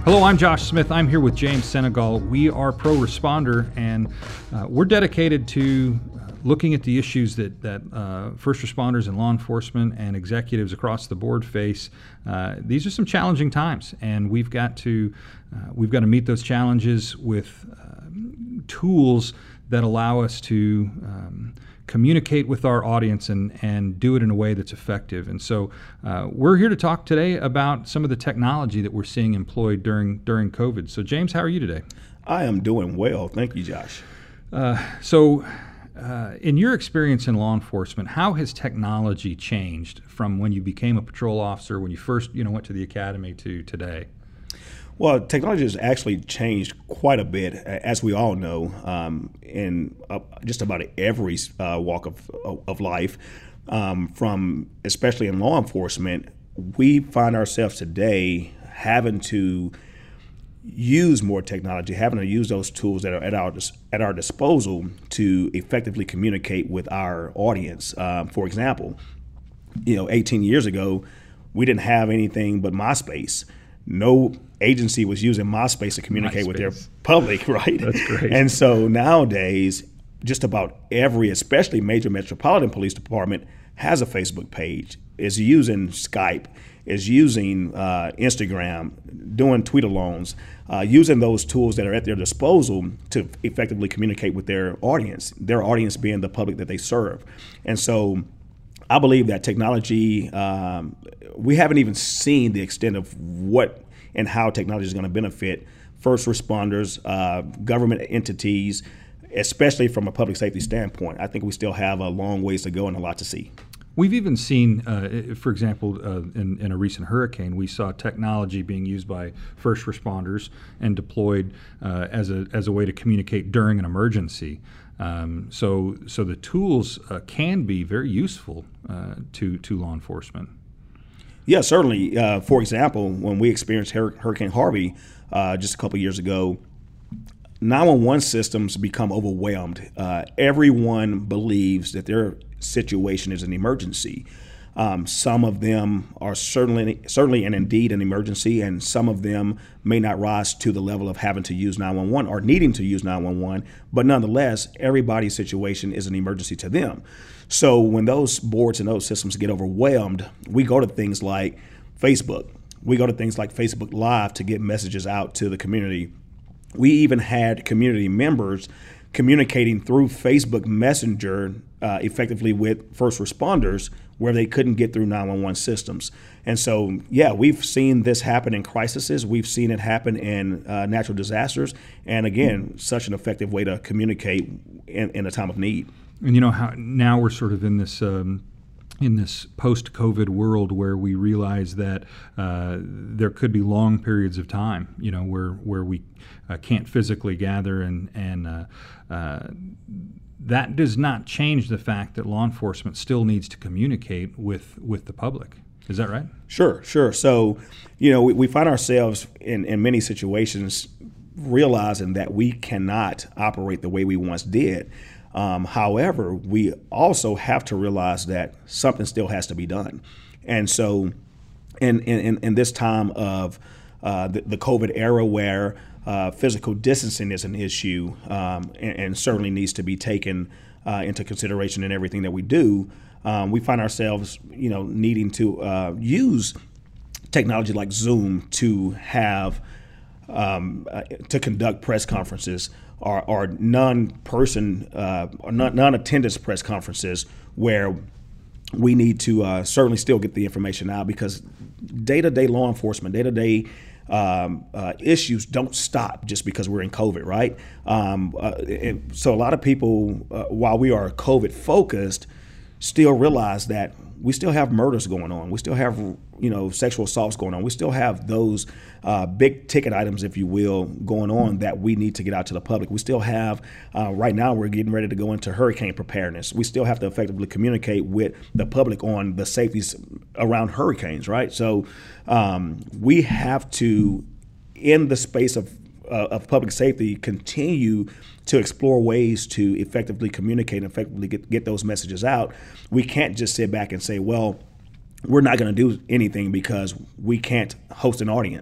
Hello, I'm Josh Smith. I'm here with James Senegal. We are Pro Responder, and we're dedicated to looking at the issues that first responders and law enforcement and executives across the board face. These are some challenging times, and we've got to meet those challenges with tools that allow us to communicate with our audience and do it in a way that's effective. And so we're here to talk today about some of the technology that we're seeing employed during COVID. So James, how are you today? I am doing well. Thank you, Josh. In your experience in law enforcement, how has technology changed from when you became a patrol officer, when you first went to the academy, to today? Well, technology has actually changed quite a bit, as we all know, in just about every walk of life. From especially in law enforcement, we find ourselves today having to use more technology, having to use those tools that are at our disposal to effectively communicate with our audience. For example, 18 years ago, we didn't have anything but MySpace. No agency was using MySpace to communicate with their public, right? That's great. And so nowadays, just about every, especially major metropolitan police department, has a Facebook page, is using Skype, is using Instagram, doing tweet-alongs, using those tools that are at their disposal to effectively communicate with their audience being the public that they serve. And so I believe that technology, we haven't even seen the extent of what and how technology is going to benefit first responders, government entities, especially from a public safety standpoint. I think we still have a long ways to go and a lot to see. We've even seen, for example, in a recent hurricane, we saw technology being used by first responders and deployed as a way to communicate during an emergency. So the tools can be very useful to law enforcement. Yeah, certainly. For example, when we experienced Hurricane Harvey just a couple years ago, 911 systems become overwhelmed. Everyone believes that their situation is an emergency. Some of them are certainly and indeed an emergency, and some of them may not rise to the level of having to use 911 or needing to use 911, but nonetheless, everybody's situation is an emergency to them. So when those boards and those systems get overwhelmed, we go to things like Facebook. We go to things like Facebook Live to get messages out to the community. We even had community members communicating through Facebook Messenger effectively with first responders where they couldn't get through 911 systems. And so, yeah, we've seen this happen in crises. We've seen it happen in natural disasters. And again, such an effective way to communicate in a time of need. And how now we're sort of in this post-COVID world where we realize that there could be long periods of time, where we can't physically gather, and that does not change the fact that law enforcement still needs to communicate with the public. Is that right? Sure. So, we find ourselves in many situations realizing that we cannot operate the way we once did. However, we also have to realize that something still has to be done. And so in this time of the COVID era where physical distancing is an issue and certainly needs to be taken into consideration in everything that we do, we find ourselves needing to use technology like Zoom to have to conduct press conferences or non-attendance press conferences where we need to certainly still get the information out, because day-to-day law enforcement, day-to-day issues don't stop just because we're in COVID, right? And so a lot of people, while we are COVID focused, still realize that we still have murders going on. We still have, sexual assaults going on. We still have those big ticket items, if you will, going on that we need to get out to the public. We still have, right now, we're getting ready to go into hurricane preparedness. We still have to effectively communicate with the public on the safeties around hurricanes, right? So we have to, in the space of public safety, continue to explore ways to effectively communicate and effectively get those messages out. We can't just sit back and say, well, we're not going to do anything because we can't host an audience.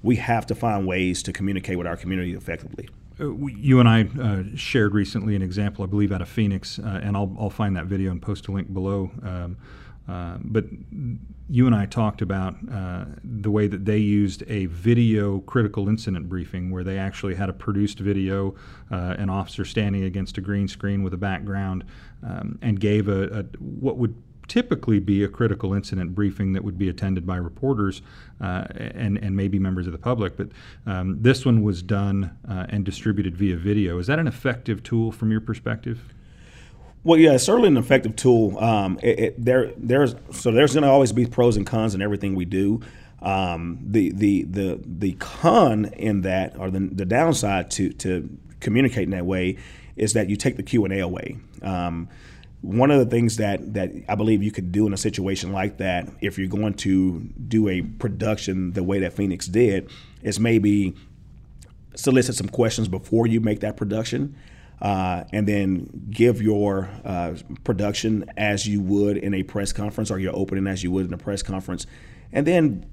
we have to find ways to communicate with our community effectively. You and I shared recently an example, I believe, out of Phoenix, and I'll find that video and post a link below. But you and I talked about the way that they used a video critical incident briefing, where they actually had a produced video, an officer standing against a green screen with a background, and gave a what would typically be a critical incident briefing that would be attended by reporters and maybe members of the public. But this one was done and distributed via video. Is that an effective tool from your perspective? Well, yeah, it's certainly an effective tool. There's going to always be pros and cons in everything we do. The con in that, or the downside to communicating that way, is that you take the Q&A away. One of the things that I believe you could do in a situation like that, if you're going to do a production the way that Phoenix did, is maybe solicit some questions before you make that production. And then give your production as you would in a press conference, or your opening as you would in a press conference, and then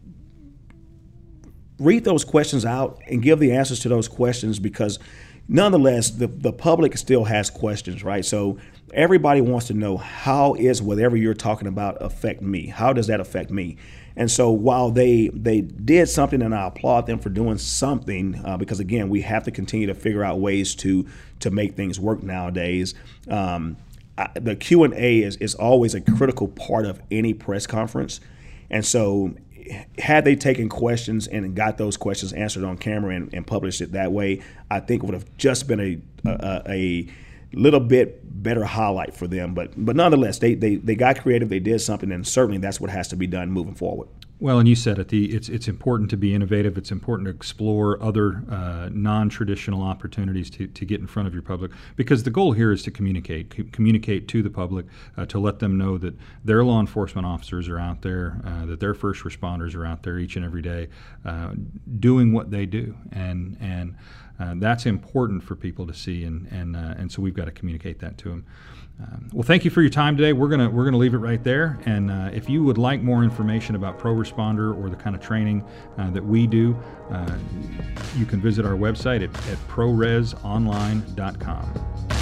read those questions out and give the answers to those questions, because nonetheless, the public still has questions, right? So everybody wants to know, how is whatever you're talking about affect me? How does that affect me? And so while they did something, and I applaud them for doing something, because again, we have to continue to figure out ways to make things work nowadays. The Q&A is always a critical part of any press conference. And so had they taken questions and got those questions answered on camera and published it that way, I think it would have just been a little bit better highlight for them. But nonetheless, they got creative, they did something, and certainly that's what has to be done moving forward. Well, and you said it, it's important to be innovative. It's important to explore other non-traditional opportunities to get in front of your public, because the goal here is to communicate to the public, to let them know that their law enforcement officers are out there, that their first responders are out there each and every day doing what they do, and that's important for people to see, and so we've got to communicate that to them. Well, thank you for your time today. We're gonna leave it right there. And if you would like more information about ProResponder or the kind of training that we do, you can visit our website at ProResOnline.com.